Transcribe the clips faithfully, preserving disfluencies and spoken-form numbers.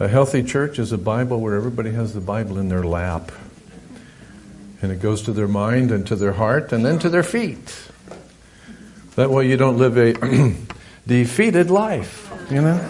A healthy church is a Bible where everybody has the Bible in their lap. And it goes to their mind and to their heart and then to their feet. That way you don't live a defeated life, you know?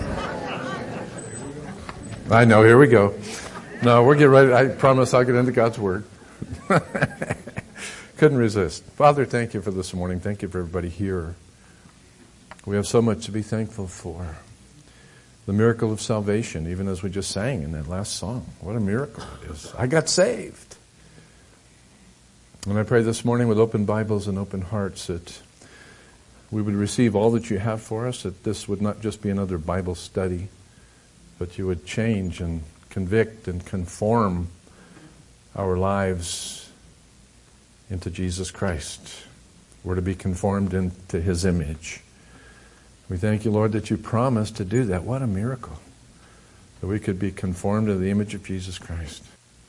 I know, here we go. No, we're getting ready. I promise I'll get into God's Word. Couldn't resist. Father, thank you for this morning. Thank you for everybody here. We have so much to be thankful for. The miracle of salvation, even as we just sang in that last song. What a miracle it is. I got saved. And I pray this morning with open Bibles and open hearts that we would receive all that you have for us, that this would not just be another Bible study, but you would change and convict and conform our lives into Jesus Christ. We're to be conformed into His image. We thank you, Lord, that you promised to do that. What a miracle. That we could be conformed to the image of Jesus Christ.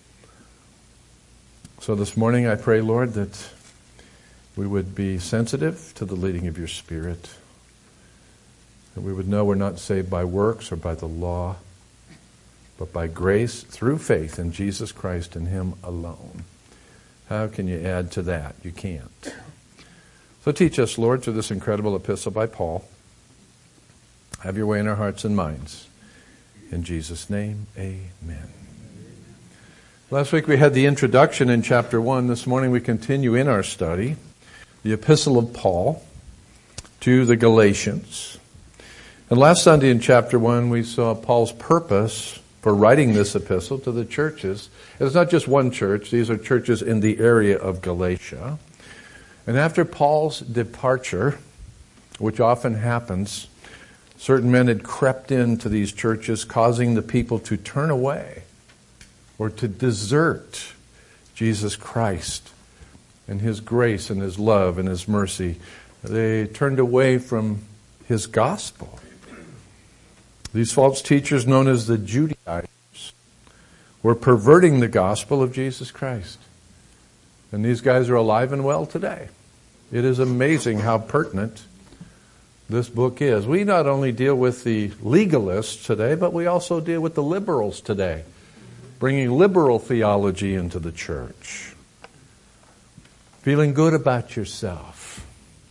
So this morning I pray, Lord, that we would be sensitive to the leading of your Spirit. That we would know we're not saved by works or by the law, but by grace through faith in Jesus Christ and Him alone. How can you add to that? You can't. So teach us, Lord, through this incredible epistle by Paul. Have your way in our hearts and minds. In Jesus' name, amen. Last week we had the introduction in chapter one. This morning we continue in our study, the epistle of Paul to the Galatians. And last Sunday in chapter one we saw Paul's purpose for writing this epistle to the churches. It's not just one church. These are churches in the area of Galatia. And after Paul's departure, which often happens, certain men had crept into these churches, causing the people to turn away or to desert Jesus Christ and His grace and His love and His mercy. They turned away from His gospel. These false teachers, known as the Judaizers, were perverting the gospel of Jesus Christ. And these guys are alive and well today. It is amazing how pertinent this book is. We not only deal with the legalists today, but we also deal with the liberals today, bringing liberal theology into the church. Feeling good about yourself.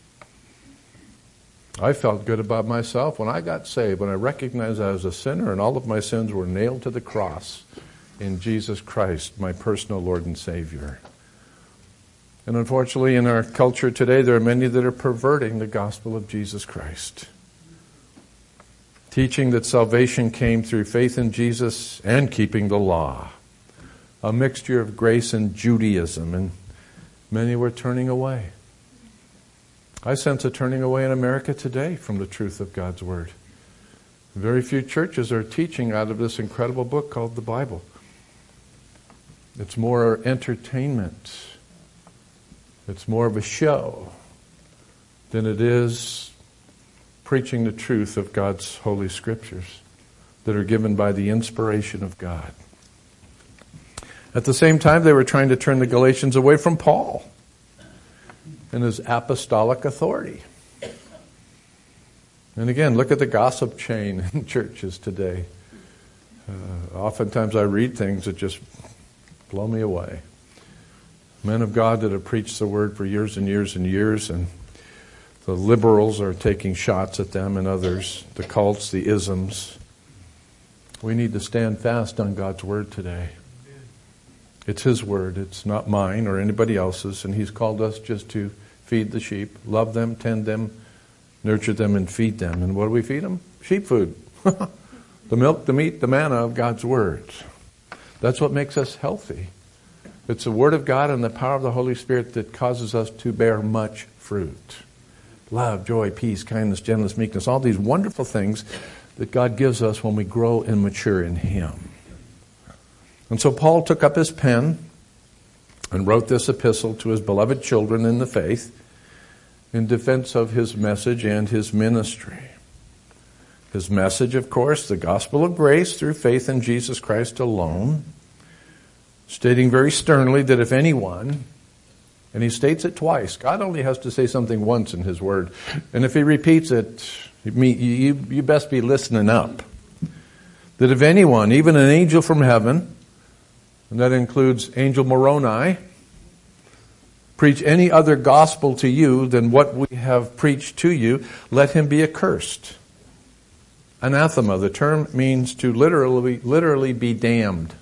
I felt good about myself when I got saved, when I recognized I was a sinner and all of my sins were nailed to the cross in Jesus Christ, my personal Lord and Savior. And unfortunately, in our culture today, there are many that are perverting the gospel of Jesus Christ. Teaching that salvation came through faith in Jesus and keeping the law. A mixture of grace and Judaism, and many were turning away. I sense a turning away in America today from the truth of God's Word. Very few churches are teaching out of this incredible book called the Bible. It's more entertainment. It's more of a show than it is preaching the truth of God's holy scriptures that are given by the inspiration of God. At the same time, they were trying to turn the Galatians away from Paul and his apostolic authority. And again, look at the gossip chain in churches today. Uh, oftentimes I read things that just blow me away. Men of God that have preached the word for years and years and years, and the liberals are taking shots at them and others, the cults, the isms. We need to stand fast on God's word today. It's His word. It's not mine or anybody else's, and He's called us just to feed the sheep, love them, tend them, nurture them, and feed them. And what do we feed them? Sheep food. The milk, the meat, the manna of God's word. That's what makes us healthy. It's the Word of God and the power of the Holy Spirit that causes us to bear much fruit. Love, joy, peace, kindness, gentleness, meekness, all these wonderful things that God gives us when we grow and mature in Him. And so Paul took up his pen and wrote this epistle to his beloved children in the faith in defense of his message and his ministry. His message, of course, the gospel of grace through faith in Jesus Christ alone, stating very sternly that if anyone, and he states it twice, God only has to say something once in His Word, and if He repeats it, you, you best be listening up. that if anyone, even an angel from heaven, and that includes Angel Moroni, preach any other gospel to you than what we have preached to you, let him be accursed. Anathema, the term means to literally, literally be damned.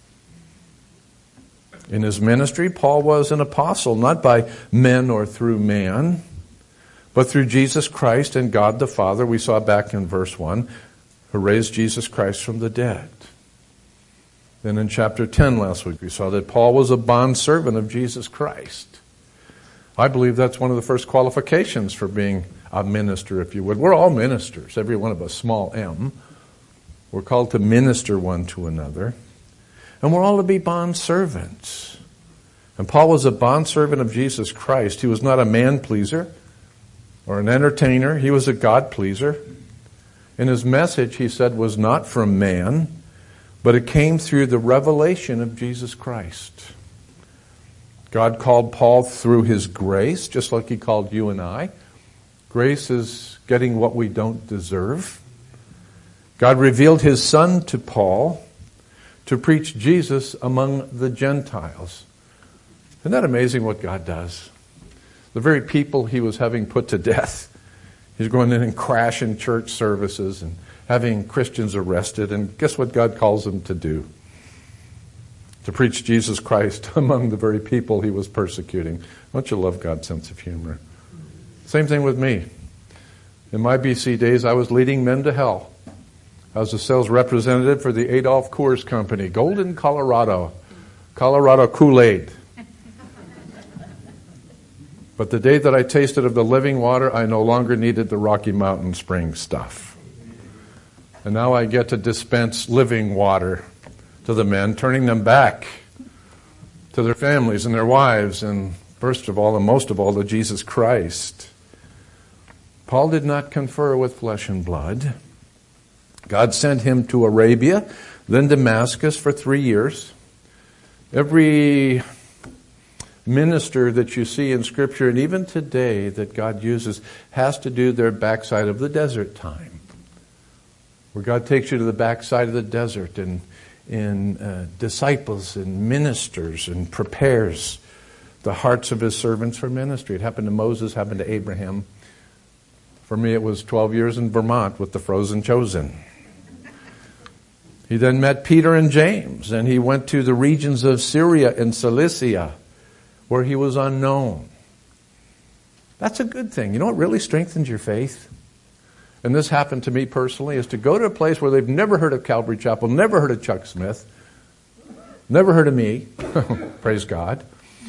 In his ministry, Paul was an apostle, not by men or through man, but through Jesus Christ and God the Father. We saw back in verse one, who raised Jesus Christ from the dead. Then in chapter ten last week, we saw that Paul was a bondservant of Jesus Christ. I believe that's one of the first qualifications for being a minister, if you would. We're all ministers, every one of us, small m. We're called to minister one to another. And we're all to be bondservants. And Paul was a bondservant of Jesus Christ. He was not a man-pleaser or an entertainer. He was a God-pleaser. And his message, he said, was not from man, but it came through the revelation of Jesus Christ. God called Paul through his grace, just like he called you and I. Grace is getting what we don't deserve. God revealed his Son to Paul to preach Jesus among the Gentiles. Isn't that amazing what God does? The very people he was having put to death, he's going in and crashing church services and having Christians arrested. And guess what God calls him to do? To preach Jesus Christ among the very people he was persecuting. Don't you love God's sense of humor? Same thing with me. In my B C days, I was leading men to hell. I was a sales representative for the Adolph Coors Company, Golden, Colorado. Colorado Kool-Aid. But the day that I tasted of the living water, I no longer needed the Rocky Mountain Spring stuff. And now I get to dispense living water to the men, turning them back to their families and their wives, and first of all and most of all to Jesus Christ. Paul did not confer with flesh and blood. God sent him to Arabia, then Damascus for three years. Every minister that you see in Scripture, and even today that God uses, has to do their backside of the desert time, where God takes you to the backside of the desert and in uh, disciples and ministers and prepares the hearts of his servants for ministry. It happened to Moses, happened to Abraham. For me, it was twelve years in Vermont with the Frozen Chosen. He then met Peter and James, and he went to the regions of Syria and Cilicia, where he was unknown. That's a good thing. You know what really strengthens your faith? And this happened to me personally, is to go to a place where they've never heard of Calvary Chapel, never heard of Chuck Smith, never heard of me, praise God,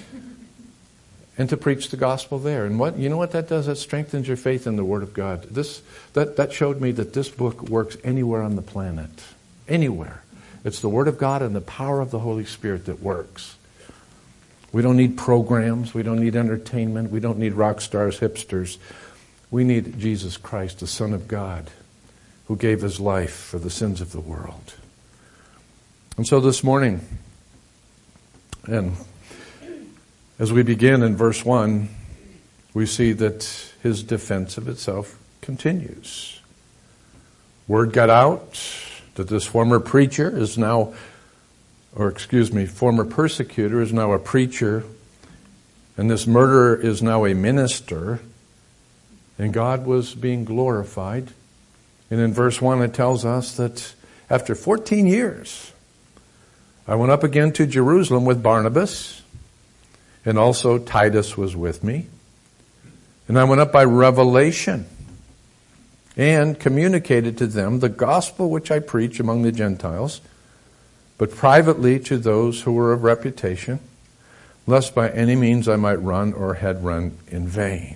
and to preach the gospel there. And what you know what that does? That strengthens your faith in the Word of God. This that, that showed me that this book works anywhere on the planet. Anywhere. It's the Word of God and the power of the Holy Spirit that works. We don't need programs. We don't need entertainment. We don't need rock stars, hipsters. We need Jesus Christ, the Son of God, who gave his life for the sins of the world. And so this morning, and as we begin in verse one, we see that his defense of itself continues. Word got out that this former preacher is now, or excuse me, former persecutor is now a preacher, and this murderer is now a minister, and God was being glorified. And in verse one it tells us that after fourteen years, I went up again to Jerusalem with Barnabas, and also Titus was with me. And I went up by revelation and communicated to them the gospel which I preach among the Gentiles, but privately to those who were of reputation, lest by any means I might run or had run in vain.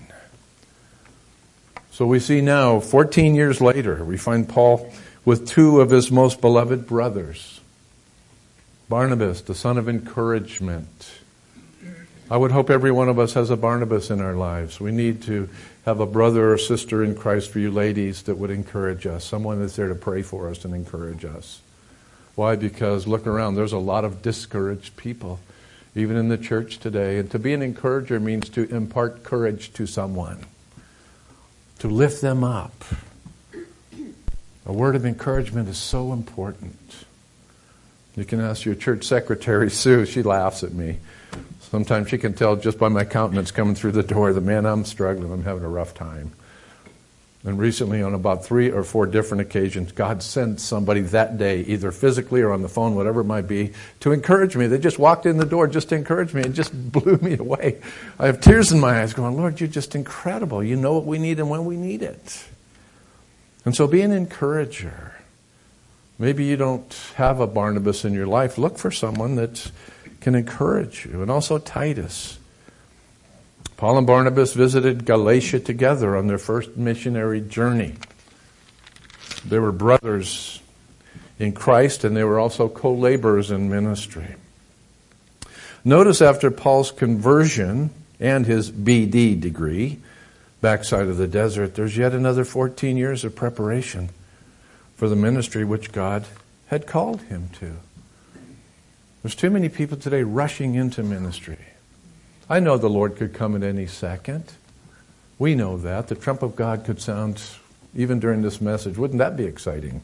So we see now, fourteen years later, we find Paul with two of his most beloved brothers. Barnabas, the son of encouragement. I would hope every one of us has a Barnabas in our lives. We need to have a brother or sister in Christ for you ladies that would encourage us. Someone that's there to pray for us and encourage us. Why? Because look around, there's a lot of discouraged people, even in the church today. And to be an encourager means to impart courage to someone, to lift them up. A word of encouragement is so important. You can ask your church secretary, Sue. She laughs at me. Sometimes she can tell just by my countenance coming through the door that, man, I'm struggling. I'm having a rough time. And recently, on about three or four different occasions, God sent somebody that day, either physically or on the phone, whatever it might be, to encourage me. They just walked in the door just to encourage me. It just blew me away. I have tears in my eyes going, Lord, you're just incredible. You know what we need and when we need it. And so be an encourager. Maybe you don't have a Barnabas in your life. Look for someone that can encourage you. And also Titus. Paul and Barnabas visited Galatia together on their first missionary journey. They were brothers in Christ, and they were also co-laborers in ministry. Notice after Paul's conversion and his B D degree, backside of the desert, there's yet another fourteen years of preparation for the ministry which God had called him to. There's too many people today rushing into ministry. I know the Lord could come at any second. We know that. The trump of God could sound even during this message. Wouldn't that be exciting?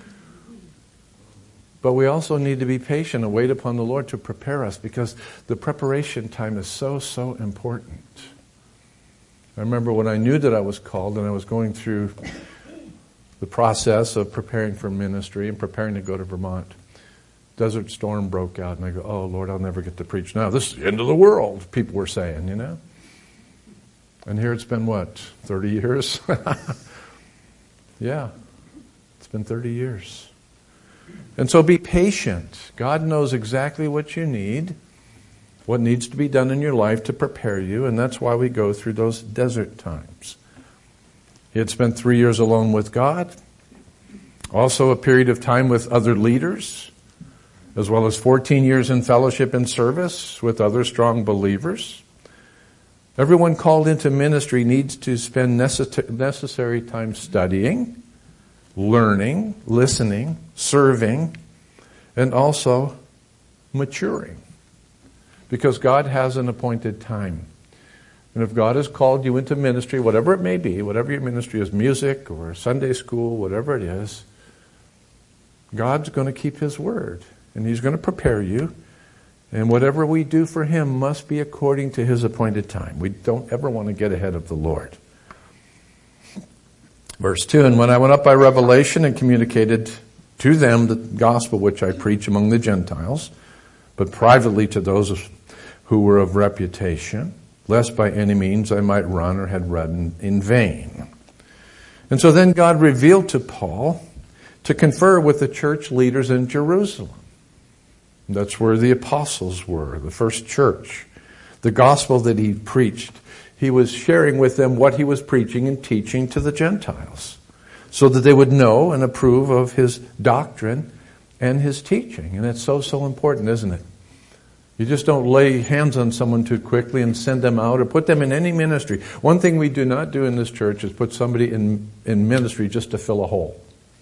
But we also need to be patient and wait upon the Lord to prepare us, because the preparation time is so, so important. I remember when I knew that I was called and I was going through the process of preparing for ministry and preparing to go to Vermont. Desert storm broke out, and I go, oh, Lord, I'll never get to preach now. This is the end of the world, people were saying, you know. And here it's been, what, thirty years? Yeah, it's been thirty years. And so be patient. God knows exactly what you need, what needs to be done in your life to prepare you, and that's why we go through those desert times. He had spent three years alone with God, also a period of time with other leaders, as well as fourteen years in fellowship and service with other strong believers. Everyone called into ministry needs to spend necessary time studying, learning, listening, serving, and also maturing. Because God has an appointed time. And if God has called you into ministry, whatever it may be, whatever your ministry is, music or Sunday school, whatever it is, God's going to keep His word. And He's going to prepare you. And whatever we do for Him must be according to His appointed time. We don't ever want to get ahead of the Lord. Verse two, and when I went up by revelation and communicated to them the gospel which I preach among the Gentiles, but privately to those who were of reputation, lest by any means I might run or had run in vain. And so then God revealed to Paul to confer with the church leaders in Jerusalem. That's where the apostles were, the first church. The gospel that he preached, he was sharing with them what he was preaching and teaching to the Gentiles, so that they would know and approve of his doctrine and his teaching. And it's so, so important, isn't it? You just don't lay hands on someone too quickly and send them out or put them in any ministry. One thing we do not do in this church is put somebody in, in ministry just to fill a hole.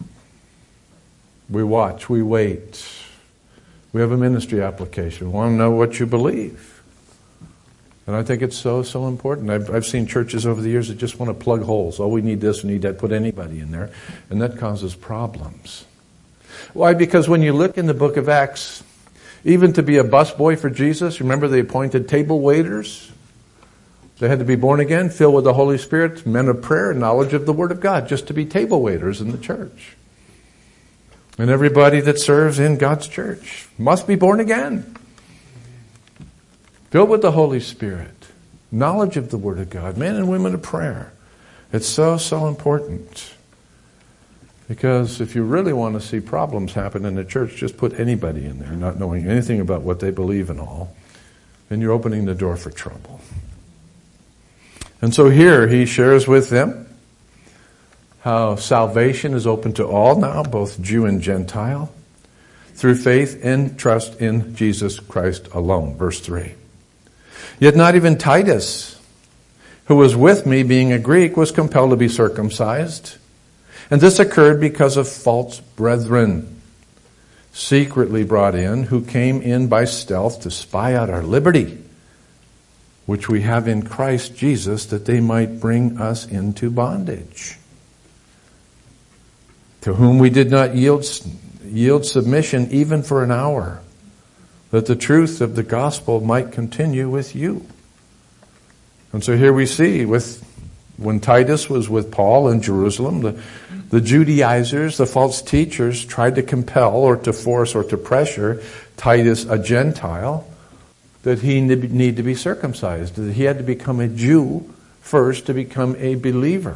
We watch, we wait. We have a ministry application. We want to know what you believe. And I think it's so, so important. I've, I've seen churches over the years that just want to plug holes. Oh, we need this, we need that, put anybody in there. And that causes problems. Why? Because when you look in the book of Acts, even to be a busboy for Jesus, remember they appointed table waiters? They had to be born again, filled with the Holy Spirit, men of prayer, and knowledge of the Word of God, just to be table waiters in the church. And everybody that serves in God's church must be born again. Filled with the Holy Spirit. Knowledge of the Word of God. Men and women of prayer. It's so, so important. Because if you really want to see problems happen in the church, just put anybody in there, not knowing anything about what they believe and all. And you're opening the door for trouble. And so here he shares with them how salvation is open to all now, both Jew and Gentile, through faith and trust in Jesus Christ alone. Verse three. Yet not even Titus, who was with me, being a Greek, was compelled to be circumcised. And this occurred because of false brethren, secretly brought in, who came in by stealth to spy out our liberty, which we have in Christ Jesus, that they might bring us into bondage. to whom we did not yield, yield submission even for an hour, that the truth of the gospel might continue with you. And so here we see with when Titus was with Paul in Jerusalem, the, the Judaizers, the false teachers, tried to compel or to force or to pressure Titus, a Gentile, that he need to be circumcised, that he had to become a Jew first to become a believer.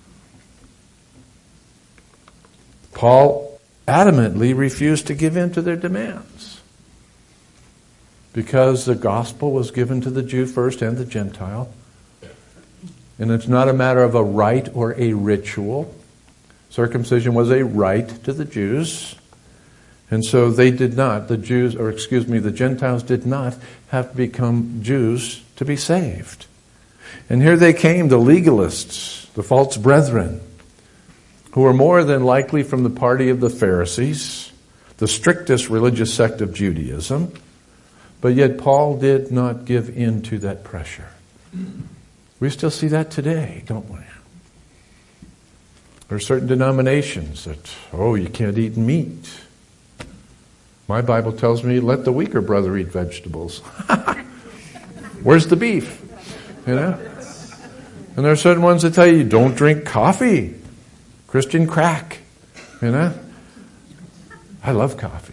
Paul adamantly refused to give in to their demands because the gospel was given to the Jew first and the Gentile. And it's not a matter of a rite or a ritual. Circumcision was a rite to the Jews. And so they did not, the Jews, or excuse me, the Gentiles did not have to become Jews to be saved. And here they came, the legalists, the false brethren, who were more than likely from the party of the Pharisees, the strictest religious sect of Judaism. But yet Paul did not give in to that pressure. We still see that today, don't we? There are certain denominations that, oh, you can't eat meat. My Bible tells me, let the weaker brother eat vegetables. Where's the beef? You know? And there are certain ones that tell you, don't drink coffee. Christian crack. You know? I love coffee.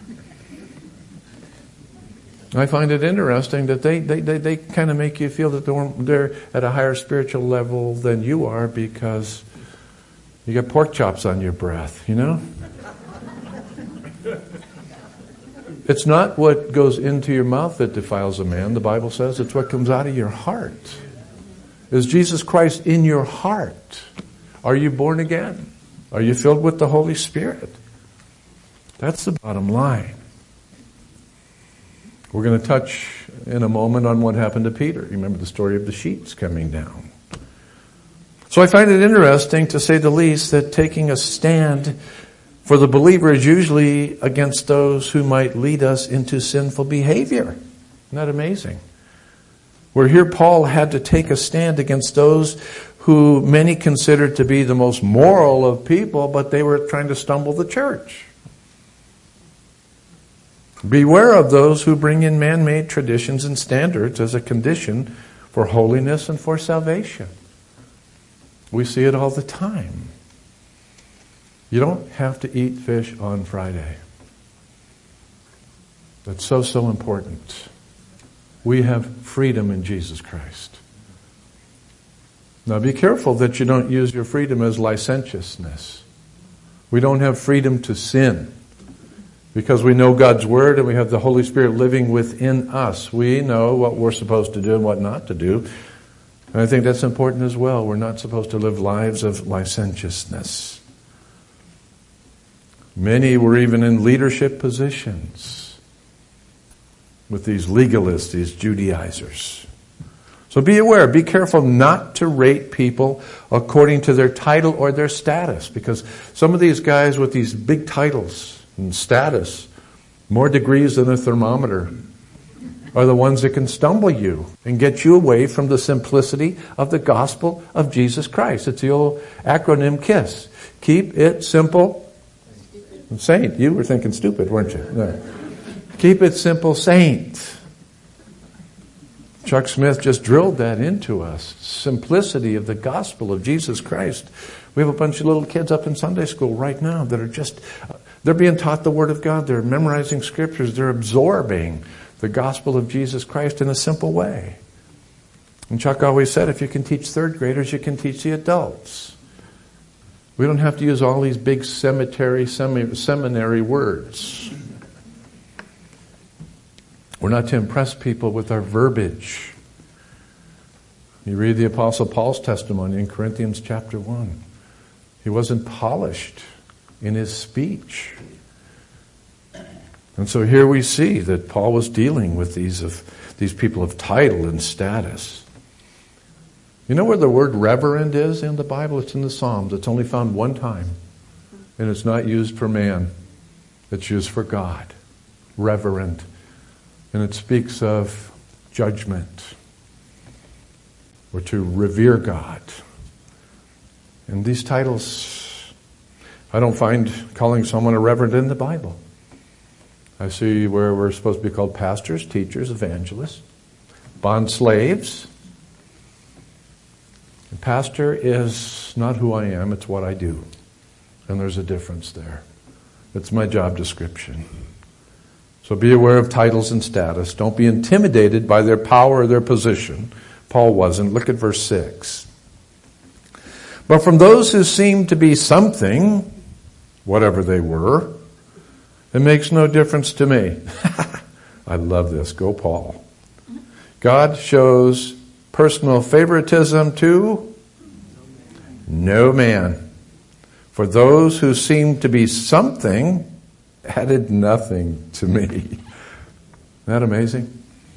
I find it interesting that they, they, they, they kind of make you feel that they're, they're at a higher spiritual level than you are because you got pork chops on your breath, you know? It's not what goes into your mouth that defiles a man, the Bible says. It's what comes out of your heart. Is Jesus Christ in your heart? Are you born again? Are you filled with the Holy Spirit? That's the bottom line. We're going to touch in a moment on what happened to Peter. You remember the story of the sheets coming down. So I find it interesting, to say the least, that taking a stand for the believer is usually against those who might lead us into sinful behavior. Isn't that amazing? Where here Paul had to take a stand against those who many considered to be the most moral of people, but they were trying to stumble the church. Beware of those who bring in man-made traditions and standards as a condition for holiness and for salvation. We see it all the time. You don't have to eat fish on Friday. That's so, so important. We have freedom in Jesus Christ. Now be careful that you don't use your freedom as licentiousness. We don't have freedom to sin. Because we know God's Word and we have the Holy Spirit living within us. We know what we're supposed to do and what not to do. And I think that's important as well. We're not supposed to live lives of licentiousness. Many were even in leadership positions with these legalists, these Judaizers. So be aware, be careful not to rate people according to their title or their status. Because some of these guys with these big titles and status, more degrees than a thermometer, are the ones that can stumble you and get you away from the simplicity of the gospel of Jesus Christ. It's the old acronym KISS. Keep it simple. Saint. You were thinking stupid, weren't you? No. Keep it simple, saint. Chuck Smith just drilled that into us. Simplicity of the gospel of Jesus Christ. We have a bunch of little kids up in Sunday school right now that are just, they're being taught the Word of God. They're memorizing scriptures. They're absorbing the gospel of Jesus Christ in a simple way. And Chuck always said, if you can teach third graders, you can teach the adults. We don't have to use all these big cemetery, semi, seminary words. We're not to impress people with our verbiage. You read the Apostle Paul's testimony in Corinthians chapter one. He wasn't polished in his speech. And so here we see that Paul was dealing with these of these people of title and status. You know where the word reverend is in the Bible? It's in the Psalms. It's only found one time. And it's not used for man. It's used for God. Reverend. And it speaks of judgment. Or to revere God. And these titles I don't find calling someone a reverend in the Bible. I see where we're supposed to be called pastors, teachers, evangelists, bond slaves. And pastor is not who I am, it's what I do. And there's a difference there. It's my job description. So be aware of titles and status. Don't be intimidated by their power or their position. Paul wasn't. Look at verse six. But from those who seem to be something, whatever they were, it makes no difference to me. I love this. Go, Paul. God shows personal favoritism to no man. For those who seem to be something added nothing to me. Isn't that amazing?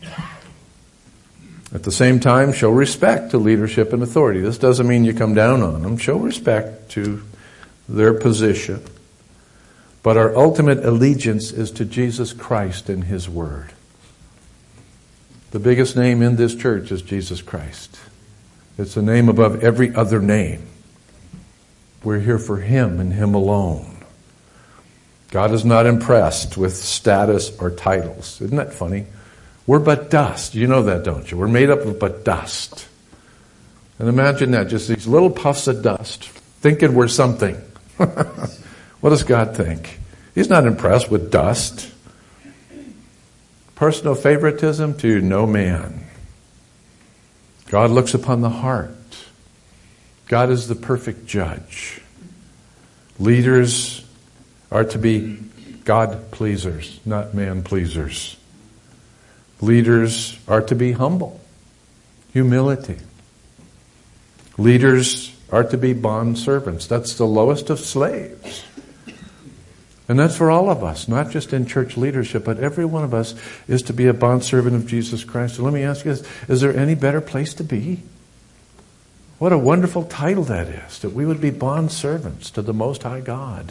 At the same time, show respect to leadership and authority. This doesn't mean you come down on them. Show respect to their position. But our ultimate allegiance is to Jesus Christ and His Word. The biggest name in this church is Jesus Christ. It's a name above every other name. We're here for Him and Him alone. God is not impressed with status or titles. Isn't that funny? We're but dust. You know that, don't you? We're made up of but dust. And imagine that, just these little puffs of dust, thinking we're something. What does God think? He's not impressed with dust. Personal favoritism to no man. God looks upon the heart. God is the perfect judge. Leaders are to be God pleasers, not man pleasers. Leaders are to be humble, humility. Leaders are to be bond servants. That's the lowest of slaves. And that's for all of us, not just in church leadership, but every one of us is to be a bondservant of Jesus Christ. So let me ask you this, is there any better place to be? What a wonderful title that is, that we would be bondservants to the Most High God.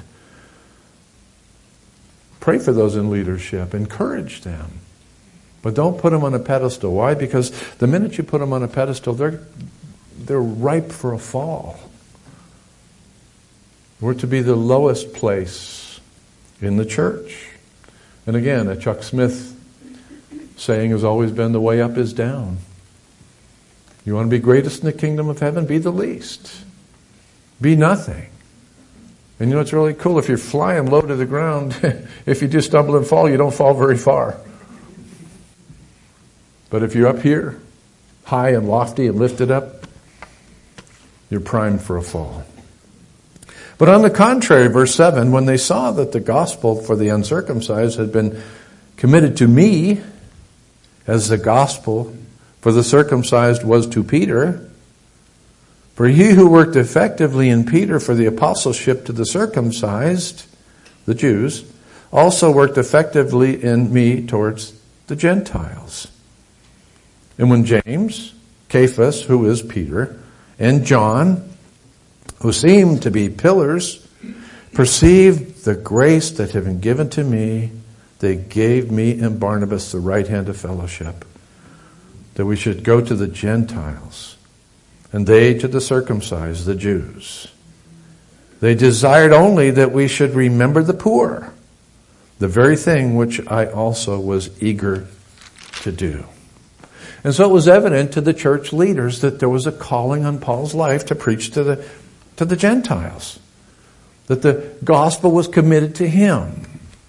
Pray for those in leadership, encourage them. But don't put them on a pedestal. Why? Because the minute you put them on a pedestal, they're, they're ripe for a fall. We're to be the lowest place in the church. And again, a Chuck Smith saying has always been, the way up is down. You want to be greatest in the kingdom of heaven? Be the least. Be nothing. And you know, it's really cool. If you're flying low to the ground, if you do stumble and fall, you don't fall very far. But if you're up here, high and lofty and lifted up, you're primed for a fall. But on the contrary, verse seven, when they saw that the gospel for the uncircumcised had been committed to me, as the gospel for the circumcised was to Peter, for he who worked effectively in Peter for the apostleship to the circumcised, the Jews, also worked effectively in me towards the Gentiles. And when James, Cephas, who is Peter, and John, who seemed to be pillars, perceived the grace that had been given to me, they gave me and Barnabas the right hand of fellowship, that we should go to the Gentiles, and they to the circumcised, the Jews. They desired only that we should remember the poor, the very thing which I also was eager to do. And so it was evident to the church leaders that there was a calling on Paul's life to preach to the, to the Gentiles, that the gospel was committed to him.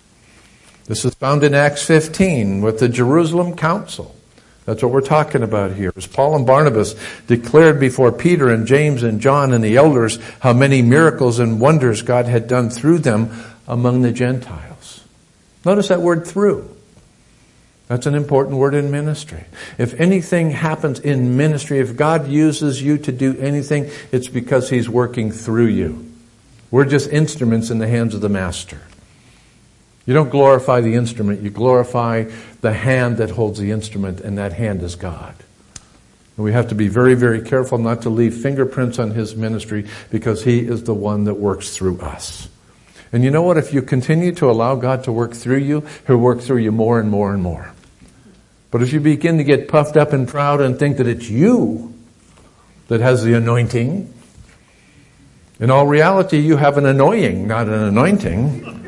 This is found in Acts fifteen with the Jerusalem Council. That's what we're talking about here. As Paul and Barnabas declared before Peter and James and John and the elders how many miracles and wonders God had done through them among the Gentiles. Notice that word through. That's an important word in ministry. If anything happens in ministry, if God uses you to do anything, it's because He's working through you. We're just instruments in the hands of the Master. You don't glorify the instrument, you glorify the hand that holds the instrument, and that hand is God. And we have to be very, very careful not to leave fingerprints on His ministry, because He is the one that works through us. And you know what? If you continue to allow God to work through you, He'll work through you more and more and more. But if you begin to get puffed up and proud and think that it's you that has the anointing, In all reality, you have an annoying, not an anointing.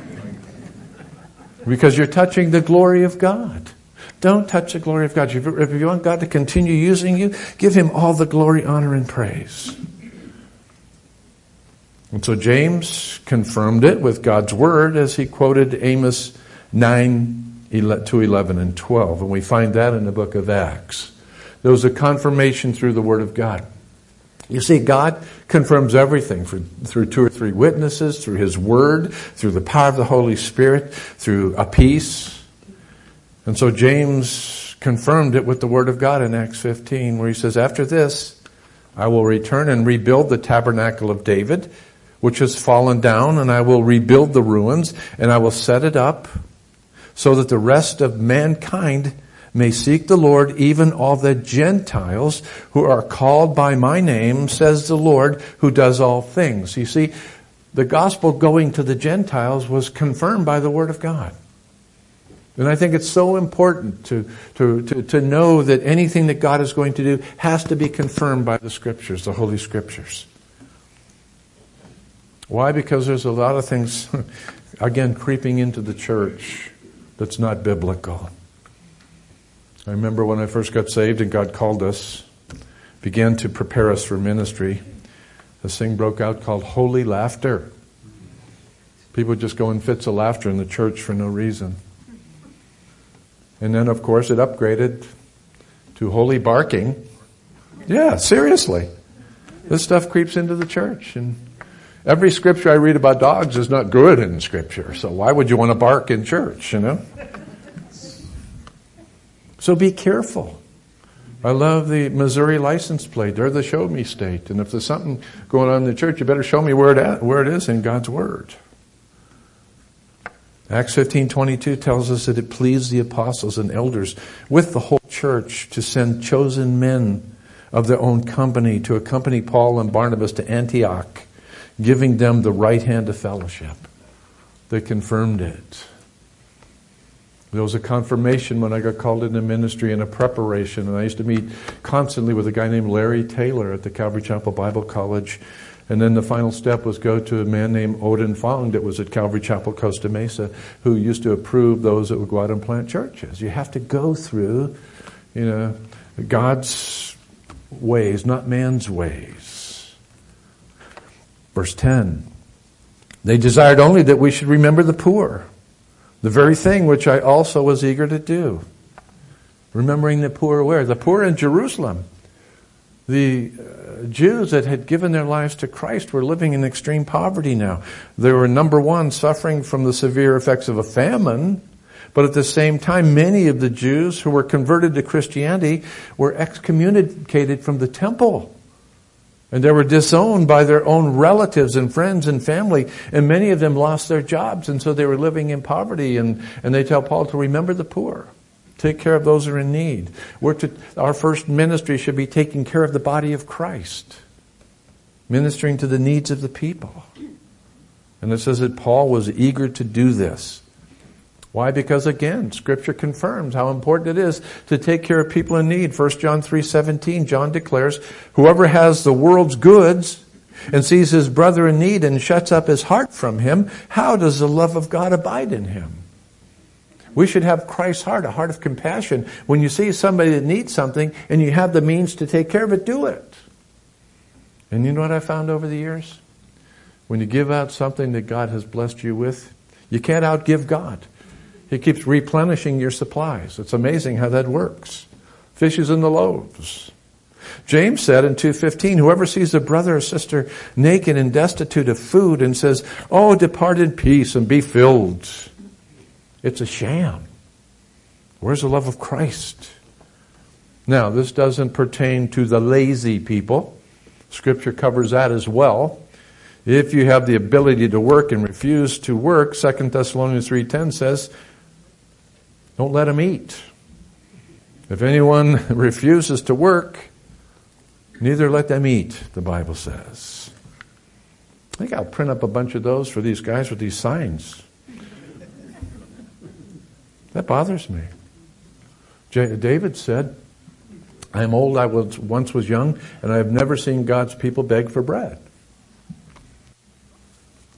Because you're touching the glory of God. Don't touch the glory of God. If you want God to continue using you, give Him all the glory, honor, and praise. And so James confirmed it with God's Word as he quoted Amos nine, two, eleven, and twelve. And we find that in the book of Acts. There was a confirmation through the Word of God. You see, God confirms everything for, through two or three witnesses, through His Word, through the power of the Holy Spirit, through a peace. And so James confirmed it with the Word of God in Acts fifteen, where he says, after this, I will return and rebuild the tabernacle of David, which has fallen down, and I will rebuild the ruins, and I will set it up so that the rest of mankind may seek the Lord, even all the Gentiles who are called by my name, says the Lord, who does all things. You see, the gospel going to the Gentiles was confirmed by the Word of God. And I think it's so important to, to, to, to know that anything that God is going to do has to be confirmed by the Scriptures, the Holy Scriptures. Why? Because there's a lot of things, again, creeping into the church that's not biblical. I remember when I first got saved and God called us, began to prepare us for ministry, this thing broke out called holy laughter. People just go in fits of laughter in the church for no reason. And then, of course, it upgraded to holy barking. Yeah, seriously. This stuff creeps into the church. And every scripture I read about dogs is not good in Scripture. So why would you want to bark in church, you know? So be careful. I love the Missouri license plate. They're the show me state. And if there's something going on in the church, you better show me where it, at, where it is in God's Word. Acts fifteen twenty-two tells us that it pleased the apostles and elders with the whole church to send chosen men of their own company to accompany Paul and Barnabas to Antioch, giving them the right hand of fellowship. They confirmed it. There was a confirmation when I got called into ministry and a preparation. And I used to meet constantly with a guy named Larry Taylor at the Calvary Chapel Bible College. And then the final step was go to a man named Odin Fong that was at Calvary Chapel Costa Mesa, who used to approve those that would go out and plant churches. You have to go through, you know, God's ways, not man's ways. Verse ten. They desired only that we should remember the poor. The very thing which I also was eager to do. Remembering the poor where? The poor in Jerusalem. The uh, Jews that had given their lives to Christ were living in extreme poverty now. They were, number one, suffering from the severe effects of a famine. But at the same time, many of the Jews who were converted to Christianity were excommunicated from the temple. And they were disowned by their own relatives and friends and family. And many of them lost their jobs. And so they were living in poverty. And, and they tell Paul to remember the poor. Take care of those who are in need. We're to, our first ministry should be taking care of the body of Christ. Ministering to the needs of the people. And it says that Paul was eager to do this. Why? Because again, Scripture confirms how important it is to take care of people in need. First John three seventeen, John declares, whoever has the world's goods and sees his brother in need and shuts up his heart from him, how does the love of God abide in him? We should have Christ's heart, a heart of compassion. When you see somebody that needs something and you have the means to take care of it, do it. And you know what I found over the years? When you give out something that God has blessed you with, you can't outgive God. He keeps replenishing your supplies. It's amazing how that works. Fishes in the loaves. James said in two fifteen, whoever sees a brother or sister naked and destitute of food and says, oh, depart in peace and be filled. It's a sham. Where's the love of Christ? Now, this doesn't pertain to the lazy people. Scripture covers that as well. If you have the ability to work and refuse to work, Second Thessalonians three ten says, don't let them eat. If anyone refuses to work, neither let them eat, the Bible says. I think I'll print up a bunch of those for these guys with these signs. That bothers me. J- David said, I am old, I was once was young, and I have never seen God's people beg for bread.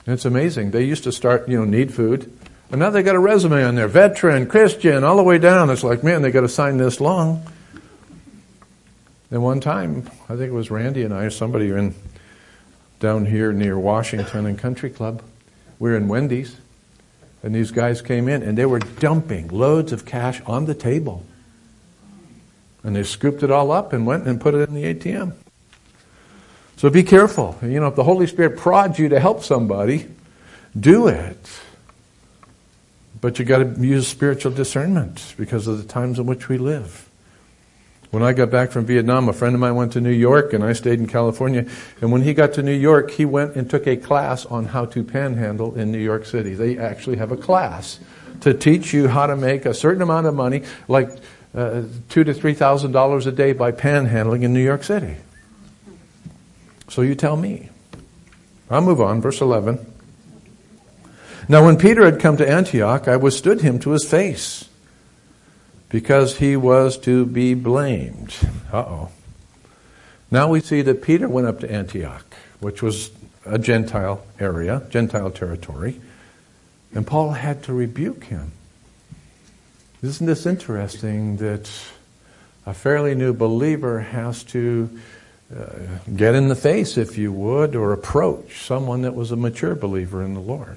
And it's amazing. They used to start, you know, need food. And now they got a resume on there. Veteran, Christian, all the way down. It's like, man, they got to sign this long. And one time, I think it was Randy and I, or somebody in down here near Washington and Country Club. We were in Wendy's. And these guys came in and they were dumping loads of cash on the table. And they scooped it all up and went and put it in the A T M. So be careful. You know, if the Holy Spirit prods you to help somebody, do it. But you got to use spiritual discernment because of the times in which we live. When I got back from Vietnam, a friend of mine went to New York and I stayed in California. And when he got to New York, he went and took a class on how to panhandle in New York City. They actually have a class to teach you how to make a certain amount of money, like uh, two to three thousand dollars a day by panhandling in New York City. So you tell me. I'll move on. Verse eleven. Now when Peter had come to Antioch, I withstood him to his face, because he was to be blamed. Uh-oh. Now we see that Peter went up to Antioch, which was a Gentile area, Gentile territory, and Paul had to rebuke him. Isn't this interesting that a fairly new believer has to uh, get in the face, if you would, or approach someone that was a mature believer in the Lord?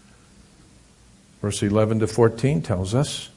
Verse eleven to fourteen tells us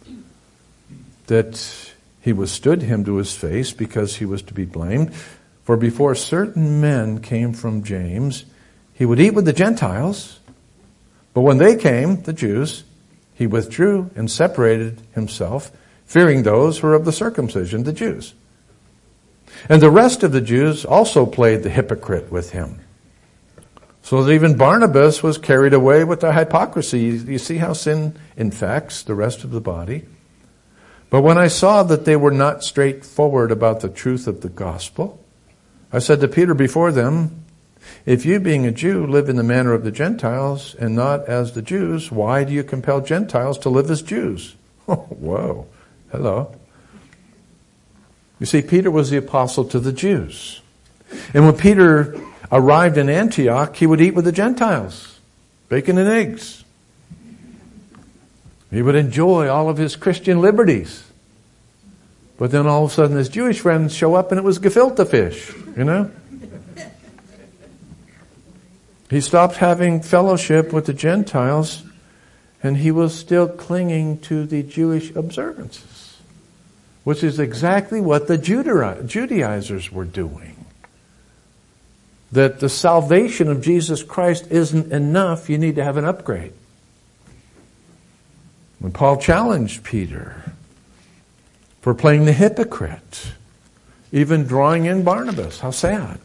that he withstood him to his face because he was to be blamed. For before certain men came from James, he would eat with the Gentiles. But when they came, the Jews, he withdrew and separated himself, fearing those who were of the circumcision, the Jews. And the rest of the Jews also played the hypocrite with him, so that even Barnabas was carried away with their hypocrisy. You see how sin infects the rest of the body? But when I saw that they were not straightforward about the truth of the gospel, I said to Peter before them, if you, being a Jew, live in the manner of the Gentiles and not as the Jews, why do you compel Gentiles to live as Jews? Oh, whoa. Hello. You see, Peter was the apostle to the Jews. And when Peter arrived in Antioch, he would eat with the Gentiles, bacon and eggs. He would enjoy all of his Christian liberties. But then all of a sudden his Jewish friends show up and it was gefilte fish, you know? He stopped having fellowship with the Gentiles and he was still clinging to the Jewish observances, which is exactly what the Judaizers were doing. That the salvation of Jesus Christ isn't enough, you need to have an upgrade. When Paul challenged Peter for playing the hypocrite, even drawing in Barnabas, how sad.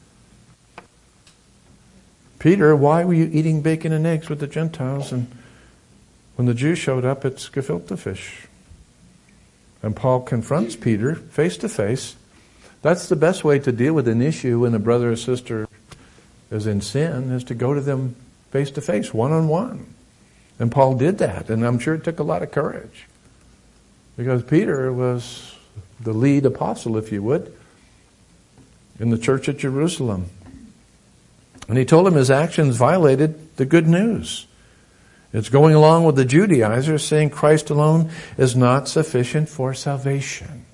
Peter, why were you eating bacon and eggs with the Gentiles? And when the Jews showed up, it's gefilte fish. And Paul confronts Peter face to face. That's the best way to deal with an issue when a brother or sister is in sin, is to go to them face to face, one on one. And Paul did that, and I'm sure it took a lot of courage. Because Peter was the lead apostle, if you would, in the church at Jerusalem. And he told him his actions violated the good news. It's going along with the Judaizers saying Christ alone is not sufficient for salvation.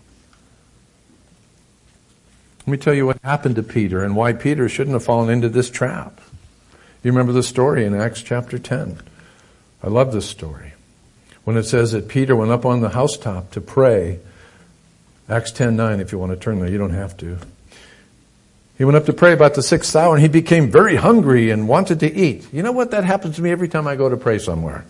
Let me tell you what happened to Peter and why Peter shouldn't have fallen into this trap. You remember the story in Acts chapter ten. I love this story. When it says that Peter went up on the housetop to pray, Acts ten nine, if you want to turn there, you don't have to. He went up to pray about the sixth hour and he became very hungry and wanted to eat. You know what? That happens to me every time I go to pray somewhere.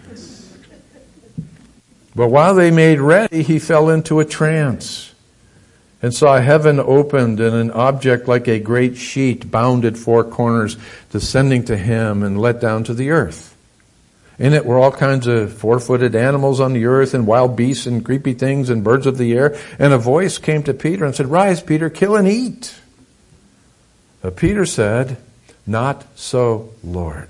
But while they made ready, he fell into a trance and saw heaven opened and an object like a great sheet bound at four corners descending to him and let down to the earth. In it were all kinds of four-footed animals on the earth and wild beasts and creepy things and birds of the air. And a voice came to Peter and said, "Rise, Peter, kill and eat." But Peter said, "Not so, Lord."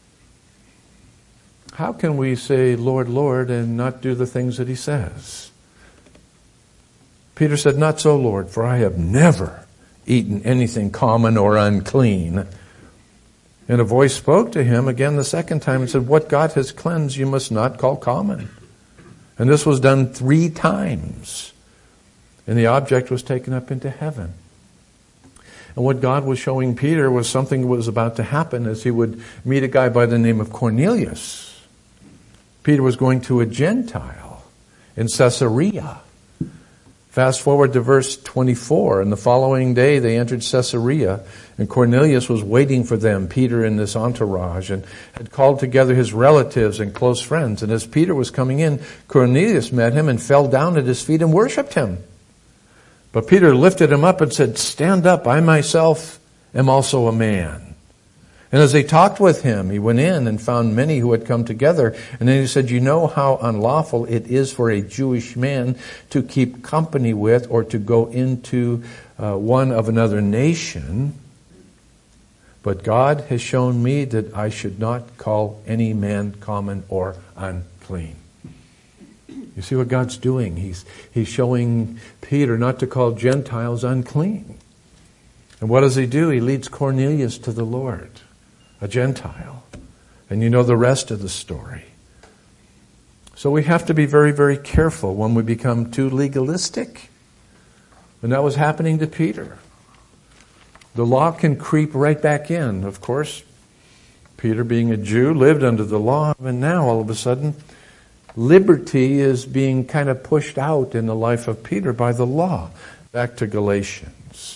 How can we say, "Lord, Lord," and not do the things that he says? Peter said, "Not so, Lord, for I have never eaten anything common or unclean." And a voice spoke to him again the second time and said, what God has cleansed you must not call common. And this was done three times. And the object was taken up into heaven. And what God was showing Peter was something was about to happen as he would meet a guy by the name of Cornelius. Peter was going to a Gentile in Caesarea. Fast forward to verse twenty-four. And the following day they entered Caesarea, and Cornelius was waiting for them, Peter and this entourage, and had called together his relatives and close friends. And as Peter was coming in, Cornelius met him and fell down at his feet and worshipped him. But Peter lifted him up and said, stand up, I myself am also a man. And as they talked with him, he went in and found many who had come together. And then he said, you know how unlawful it is for a Jewish man to keep company with or to go into uh, one of another nation. But God has shown me that I should not call any man common or unclean. You see what God's doing? He's, he's showing Peter not to call Gentiles unclean. And what does he do? He leads Cornelius to the Lord, a Gentile. And you know the rest of the story. So we have to be very, very careful when we become too legalistic. And that was happening to Peter. The law can creep right back in. Of course, Peter, being a Jew, lived under the law, and now all of a sudden, liberty is being kind of pushed out in the life of Peter by the law. Back to Galatians.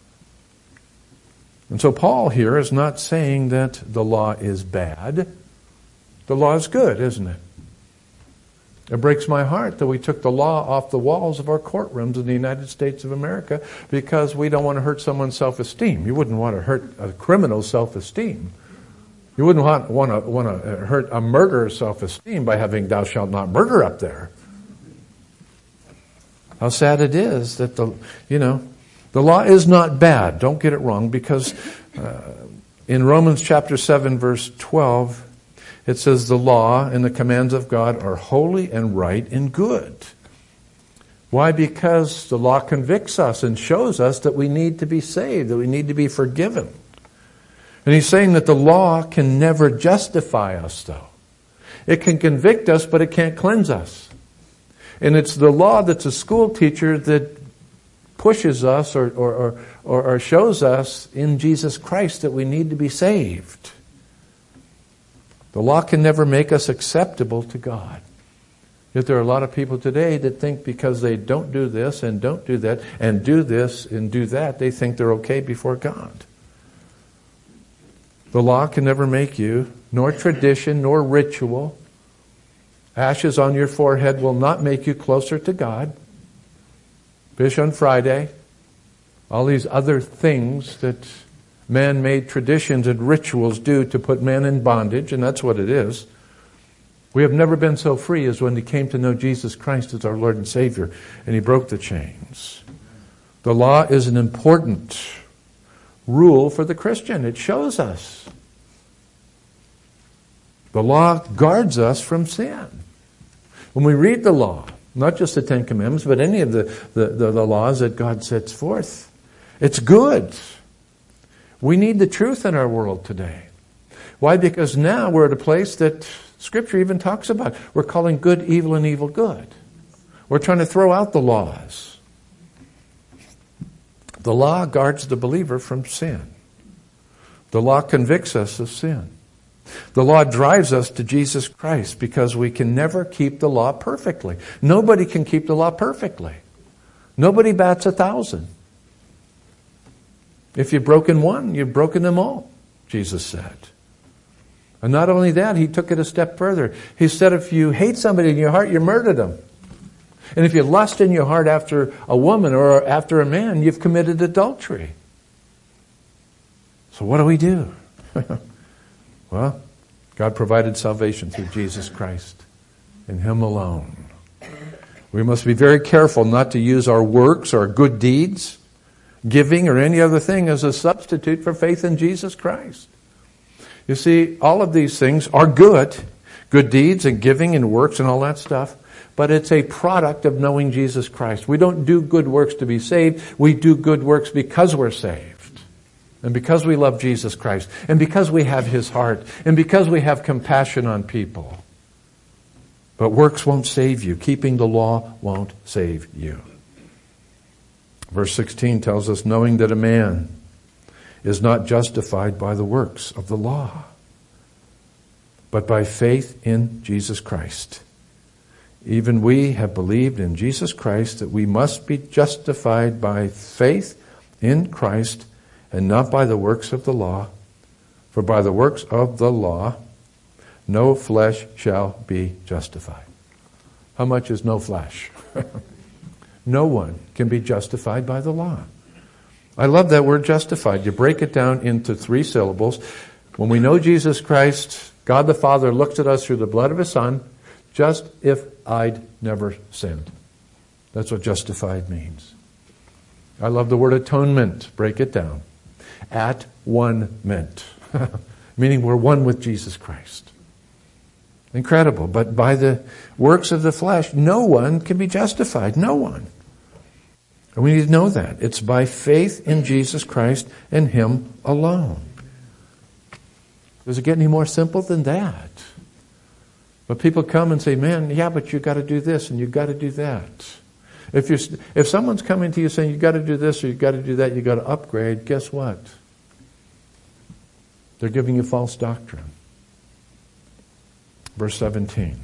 And so Paul here is not saying that the law is bad. The law is good, isn't it? It breaks my heart that we took the law off the walls of our courtrooms in the United States of America because we don't want to hurt someone's self-esteem. You wouldn't want to hurt a criminal's self-esteem. You wouldn't want, want to want to hurt a murderer's self-esteem by having "thou shalt not murder" up there. How sad it is that the you know the law is not bad. Don't get it wrong, because uh, in Romans chapter seven verse twelve it says the law and the commands of God are holy and right and good. Why? Because the law convicts us and shows us that we need to be saved, that we need to be forgiven. And he's saying that the law can never justify us, though. It can convict us, but it can't cleanse us. And it's the law that's a school teacher that pushes us or, or, or, or shows us in Jesus Christ that we need to be saved. The law can never make us acceptable to God. Yet there are a lot of people today that think because they don't do this and don't do that and do this and do that, they think they're okay before God. The law can never make you, nor tradition, nor ritual. Ashes on your forehead will not make you closer to God. Fish on Friday. All these other things that man-made traditions and rituals do to put man in bondage, and that's what it is. We have never been so free as when we came to know Jesus Christ as our Lord and Savior, and He broke the chains. The law is an important rule for the Christian. It shows us. The law guards us from sin. When we read the law, not just the Ten Commandments, but any of the, the, the, the laws that God sets forth, it's good. We need the truth in our world today. Why? Because now we're at a place that Scripture even talks about. We're calling good evil and evil good. We're trying to throw out the laws. The law guards the believer from sin. The law convicts us of sin. The law drives us to Jesus Christ because we can never keep the law perfectly. Nobody can keep the law perfectly. Nobody bats a thousand. If you've broken one, you've broken them all, Jesus said. And not only that, He took it a step further. He said if you hate somebody in your heart, you murdered them. And if you lust in your heart after a woman or after a man, you've committed adultery. So what do we do? Well, God provided salvation through Jesus Christ, in Him alone. We must be very careful not to use our works or good deeds, giving or any other thing as a substitute for faith in Jesus Christ. You see, all of these things are good, good deeds and giving and works and all that stuff. But it's a product of knowing Jesus Christ. We don't do good works to be saved. We do good works because we're saved. And because we love Jesus Christ, and because we have His heart, and because we have compassion on people. But works won't save you. Keeping the law won't save you. Verse sixteen tells us, knowing that a man is not justified by the works of the law, but by faith in Jesus Christ. Even we have believed in Jesus Christ that we must be justified by faith in Christ and not by the works of the law. For by the works of the law, no flesh shall be justified. How much is no flesh? No one can be justified by the law. I love that word justified. You break it down into three syllables. When we know Jesus Christ, God the Father looks at us through the blood of His Son, just if I'd never sinned. That's what justified means. I love the word atonement. Break it down. At one meant. Meaning we're one with Jesus Christ. Incredible. But by the works of the flesh, no one can be justified. No one. And we need to know that. It's by faith in Jesus Christ and Him alone. Does it get any more simple than that? But people come and say, man, yeah, but you've got to do this and you've got to do that. If you're, if someone's coming to you saying you've got to do this or you've got to do that, you've got to upgrade, guess what? They're giving you false doctrine. Verse seventeen.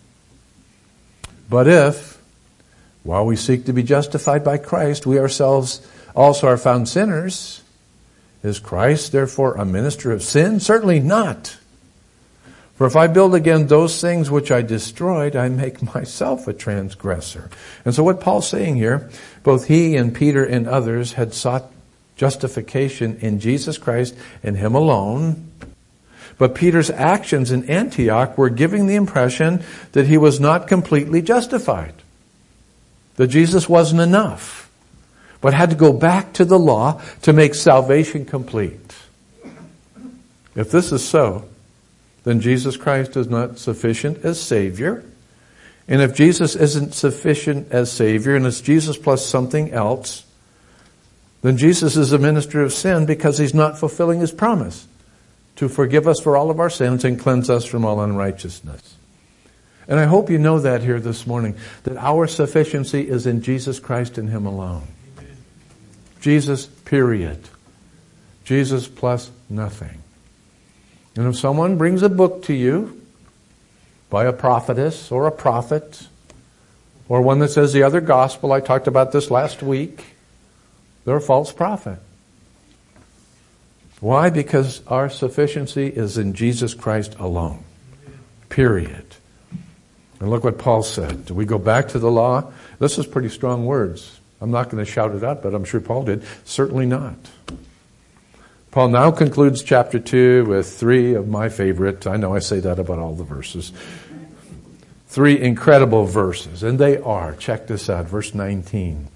But if, while we seek to be justified by Christ, we ourselves also are found sinners, is Christ therefore a minister of sin? Certainly not. For if I build again those things which I destroyed, I make myself a transgressor. And so what Paul's saying here, both he and Peter and others had sought justification in Jesus Christ and Him alone. But Peter's actions in Antioch were giving the impression that he was not completely justified. That Jesus wasn't enough, but had to go back to the law to make salvation complete. If this is so, then Jesus Christ is not sufficient as Savior. And if Jesus isn't sufficient as Savior, and it's Jesus plus something else, then Jesus is a minister of sin because He's not fulfilling His promise to forgive us for all of our sins and cleanse us from all unrighteousness. And I hope you know that here this morning, that our sufficiency is in Jesus Christ and Him alone. Jesus, period. Jesus plus nothing. And if someone brings a book to you by a prophetess or a prophet, or one that says the other gospel, I talked about this last week, they're a false prophet. Why? Because our sufficiency is in Jesus Christ alone. Period. And look what Paul said. Do we go back to the law? This is pretty strong words. I'm not going to shout it out, but I'm sure Paul did. Certainly not. Paul now concludes chapter two with three of my favorite. I know I say that about all the verses. Three incredible verses. And they are, check this out, verse nineteen.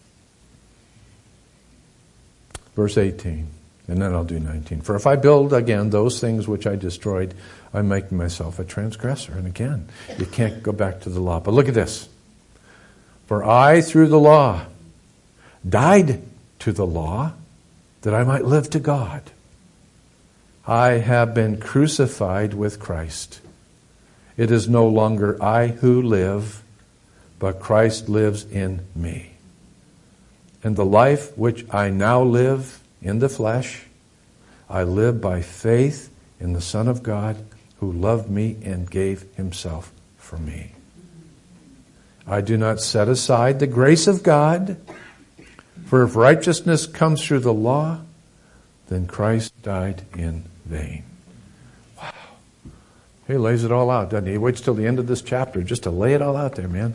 Verse eighteen. And then I'll do nineteen. For if I build again those things which I destroyed, I make myself a transgressor. And again, you can't go back to the law. But look at this. For I, through the law, died to the law that I might live to God. I have been crucified with Christ. It is no longer I who live, but Christ lives in me. And the life which I now live in the flesh, I live by faith in the Son of God who loved me and gave Himself for me. I do not set aside the grace of God, for if righteousness comes through the law, then Christ died in vain. Wow. He lays it all out, doesn't he? He waits till the end of this chapter just to lay it all out there, man.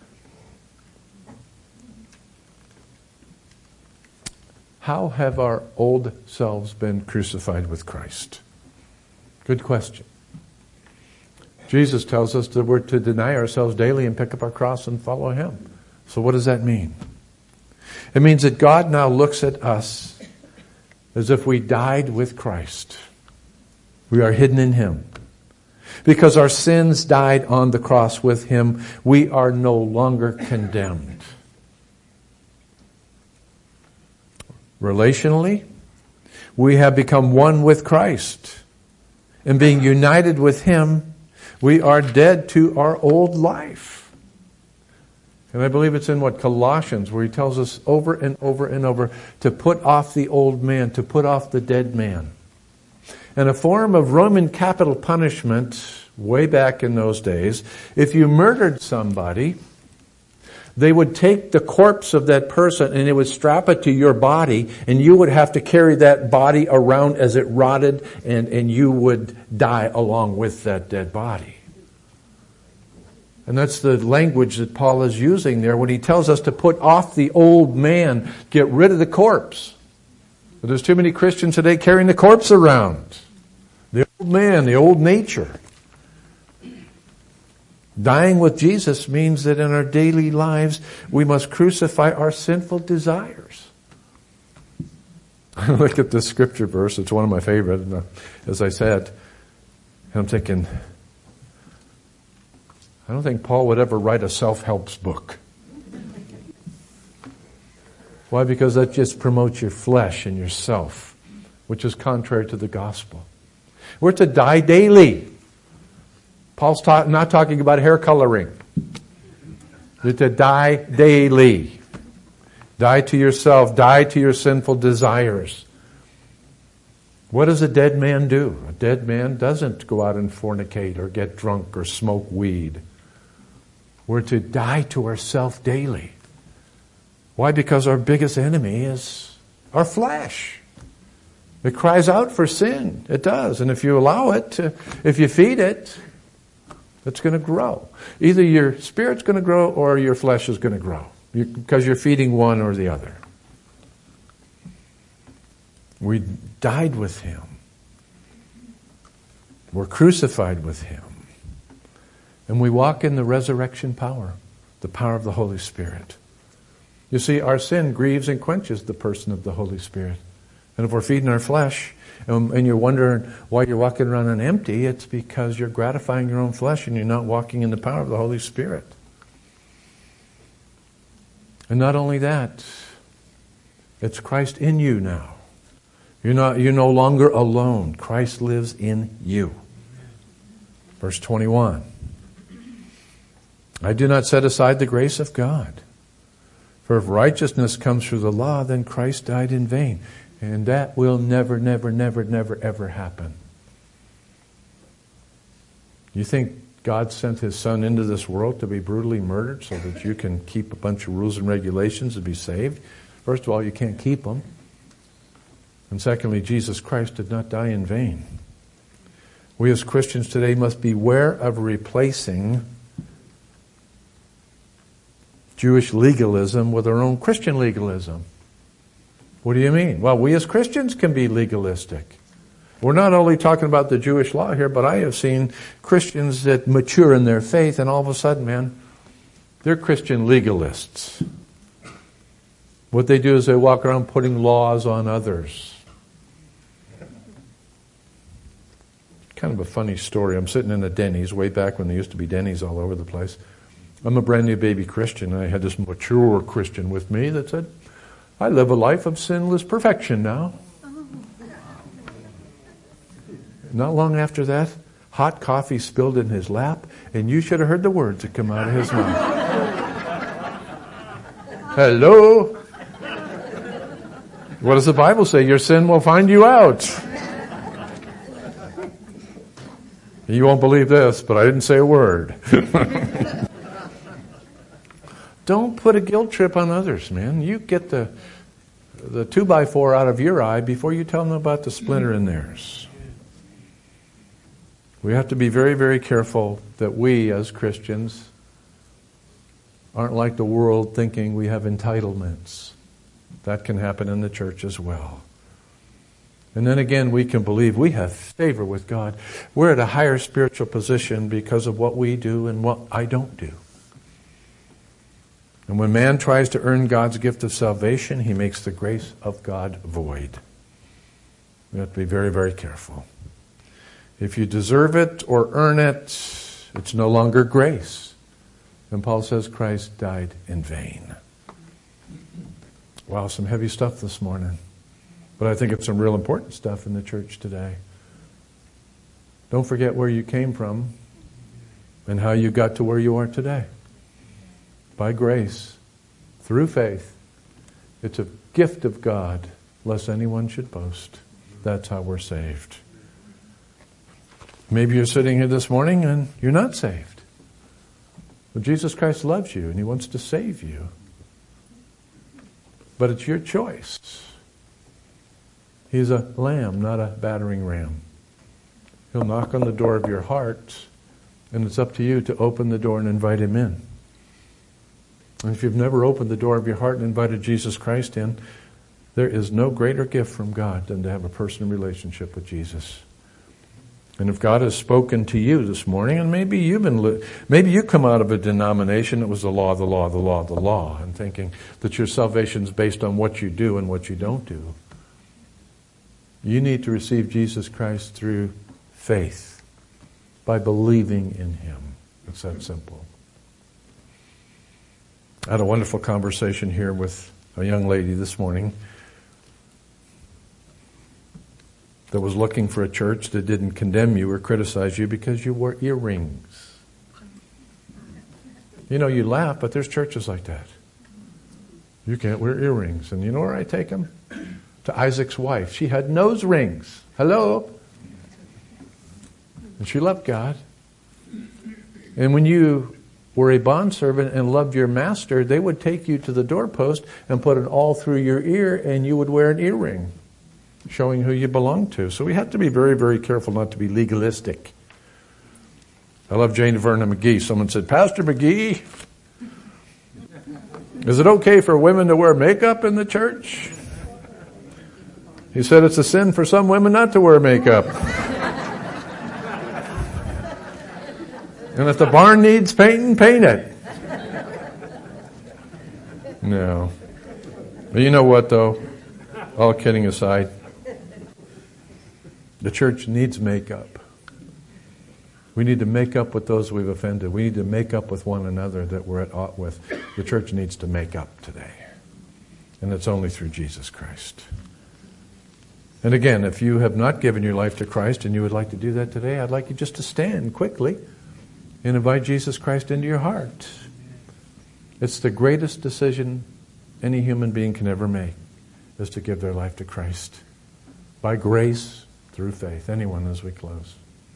How have our old selves been crucified with Christ? Good question. Jesus tells us that we're to deny ourselves daily and pick up our cross and follow Him. So what does that mean? It means that God now looks at us as if we died with Christ. We are hidden in Him. Because our sins died on the cross with Him, we are no longer condemned. Relationally, We have become one with Christ. And being united with Him, we are dead to our old life. And I believe it's in what Colossians, where he tells us over and over and over to put off the old man, to put off the dead man. And a form of Roman capital punishment, way back in those days, if you murdered somebody, they would take the corpse of that person and they would strap it to your body, and you would have to carry that body around as it rotted, and, and you would die along with that dead body. And that's the language that Paul is using there when he tells us to put off the old man, get rid of the corpse. But there's too many Christians today carrying the corpse around. The old man, the old nature. Dying with Jesus means that in our daily lives we must crucify our sinful desires. I look at this scripture verse, it's one of my favorite, as I said, and I'm thinking, I don't think Paul would ever write a self-help book. Why? Because that just promotes your flesh and yourself, which is contrary to the gospel. We're to die daily. Paul's ta- not talking about hair coloring. You're to die daily. Die to yourself. Die to your sinful desires. What does a dead man do? A dead man doesn't go out and fornicate or get drunk or smoke weed. We're to die to ourself daily. Why? Because our biggest enemy is our flesh. It cries out for sin. It does. And if you allow it, to, if you feed it, it's going to grow. Either your spirit's going to grow or your flesh is going to grow. You, because you're feeding one or the other. We died with Him. We're crucified with Him. And we walk in the resurrection power, the power of the Holy Spirit. You see, our sin grieves and quenches the person of the Holy Spirit. And if we're feeding our flesh, and, and you're wondering why you're walking around on empty, it's because you're gratifying your own flesh and you're not walking in the power of the Holy Spirit. And not only that, it's Christ in you now. You're not, you're no longer alone. Christ lives in you. Verse twenty-one. I do not set aside the grace of God. For if righteousness comes through the law, then Christ died in vain. And that will never, never, never, never, ever happen. You think God sent His Son into this world to be brutally murdered so that you can keep a bunch of rules and regulations to be saved? First of all, you can't keep them. And secondly, Jesus Christ did not die in vain. We as Christians today must beware of replacing Jewish legalism with our own Christian legalism. What do you mean? Well, we as Christians can be legalistic. We're not only talking about the Jewish law here, but I have seen Christians that mature in their faith, and all of a sudden, man, they're Christian legalists. What they do is they walk around putting laws on others. Kind of a funny story. I'm sitting in a Denny's way back when there used to be Denny's all over the place. I'm a brand new baby Christian, and I had this mature Christian with me that said, I live a life of sinless perfection now. Not long after that, hot coffee spilled in his lap, and you should have heard the words that come out of his mouth. Hello? What does the Bible say? Your sin will find you out. You won't believe this, but I didn't say a word. Don't put a guilt trip on others, man. You get the the two by four out of your eye before you tell them about the splinter in theirs. We have to be very, very careful that we as Christians aren't like the world thinking we have entitlements. That can happen in the church as well. And then again, we can believe we have favor with God. We're at a higher spiritual position because of what we do and what I don't do. And when man tries to earn God's gift of salvation, he makes the grace of God void. We have to be very, very careful. If you deserve it or earn it, it's no longer grace. And Paul says Christ died in vain. Wow, some heavy stuff this morning. But I think it's some real important stuff in the church today. Don't forget where you came from and how you got to where you are today. By grace, through faith. It's a gift of God, lest anyone should boast. That's how we're saved. Maybe you're sitting here this morning and you're not saved. But Jesus Christ loves you and He wants to save you. But it's your choice. He's a lamb, not a battering ram. He'll knock on the door of your heart, and it's up to you to open the door and invite Him in. And if you've never opened the door of your heart and invited Jesus Christ in, there is no greater gift from God than to have a personal relationship with Jesus. And if God has spoken to you this morning, and maybe you've been, li- maybe you come out of a denomination that was the law, the law, the law, the law, and thinking that your salvation is based on what you do and what you don't do. You need to receive Jesus Christ through faith, by believing in Him. It's that simple. I had a wonderful conversation here with a young lady this morning that was looking for a church that didn't condemn you or criticize you because you wore earrings. You know, you laugh, but there's churches like that. You can't wear earrings. And you know where I take them? To Isaac's wife. She had nose rings. Hello? And she loved God. And when you were a bondservant and loved your master, they would take you to the doorpost and put it all through your ear, and you would wear an earring, showing who you belong to. So we have to be very, very careful not to be legalistic. I love Jane Vernon McGee. Someone said, Pastor McGee, is it okay for women to wear makeup in the church? He said it's a sin for some women not to wear makeup. And if the barn needs painting, paint it. No. But you know what, though? All kidding aside, the church needs makeup. We need to make up with those we've offended. We need to make up with one another that we're at ought with. The church needs to make up today. And it's only through Jesus Christ. And again, if you have not given your life to Christ and you would like to do that today, I'd like you just to stand quickly and invite Jesus Christ into your heart. It's the greatest decision any human being can ever make, is to give their life to Christ. By grace, through faith. Anyone as we close.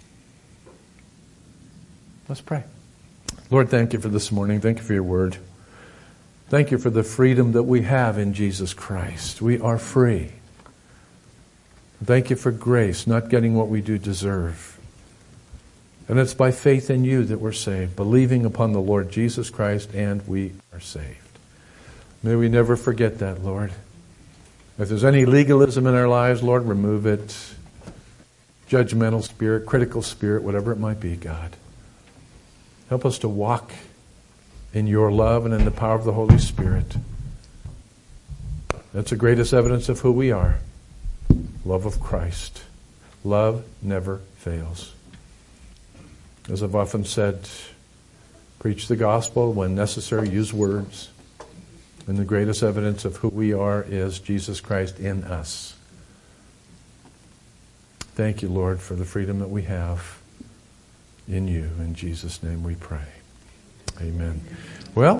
Let's pray. Lord, thank you for this morning. Thank you for your word. Thank you for the freedom that we have in Jesus Christ. We are free. Thank you for grace, not getting what we do deserve. And it's by faith in you that we're saved, believing upon the Lord Jesus Christ, and we are saved. May we never forget that, Lord. If there's any legalism in our lives, Lord, remove it. Judgmental spirit, critical spirit, whatever it might be, God. Help us to walk in your love and in the power of the Holy Spirit. That's the greatest evidence of who we are. Love of Christ. Love never fails. As I've often said, preach the gospel when necessary, use words. And the greatest evidence of who we are is Jesus Christ in us. Thank you, Lord, for the freedom that we have in you. In Jesus' name we pray. Amen.